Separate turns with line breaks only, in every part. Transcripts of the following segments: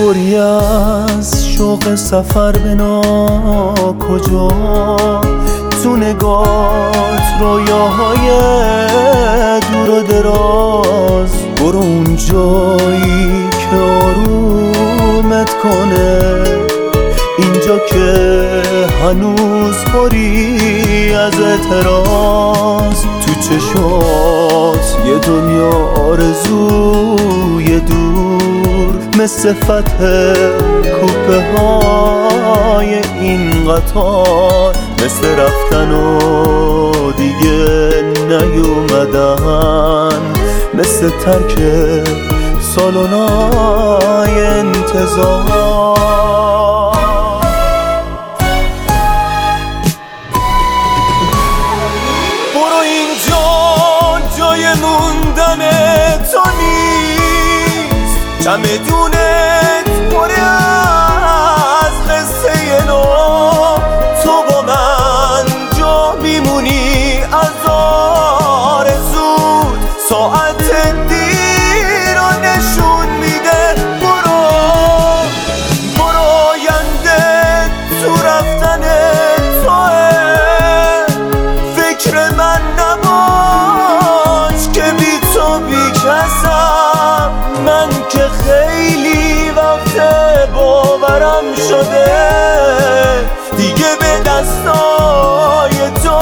پری از شوق سفر به ناکجا، تو نگات رویاهای دور و دراز. برو اون جایی که آرومت کنه، اینجا که هنوز پری از اعتراض. تو چشات یه دنیا آرزوی دور، مثل فتح کوپه های این قطار، مثل رفتن و دیگه نیومدن، مثل ترک سالونای انتظار. برو اینجا جای موندن تو نیست، چمدونت پر از قصه نو. تو با من جا میمونی از آرزوت، ساعت دیر رو نشون میده. برو آینده تو رفتن توه، فکر من نباش که بی تو بی کسم. من که خیلی وقت باورم شده دیگه به دستای تو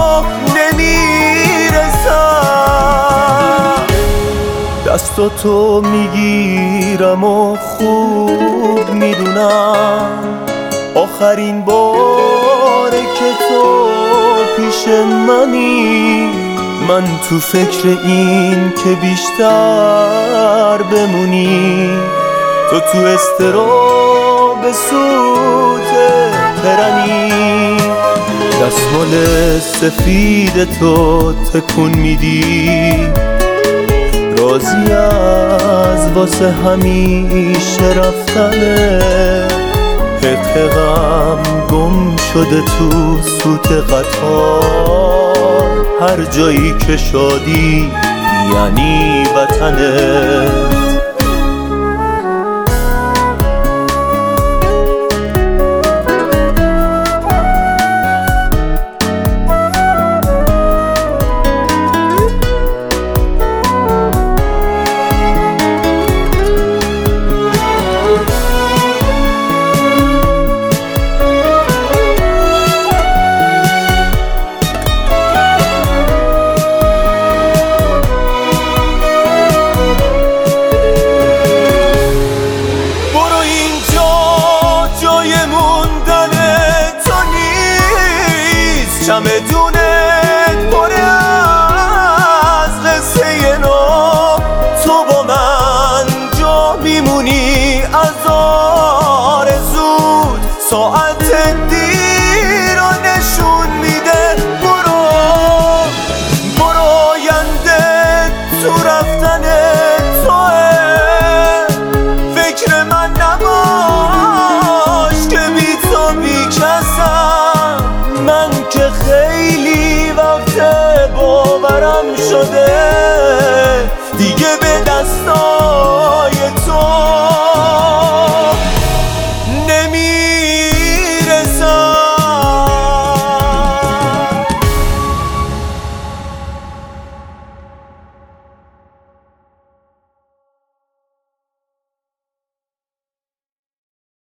نمیرسم. دستاتو میگیرم و خوب میدونم آخرین باره که تو پیش منی. من تو فکر این که بیشتر بمونی، تو استراب سوت ترنی. دستمال سفید تو تکون میدی، راضی از واسه همیشه رفتنه. حق غم گم شده تو سوت قطار، هر جایی که شادی یعنی وطنه. چمدونت پر از قصه نو، تو با من جا میمونی از آرزوت، ساعت دیر رو نشون میده. برو آینده تو رفتن توه، فکر من نباش که بی تو بی کسم. من که خیلی وقت باورم شده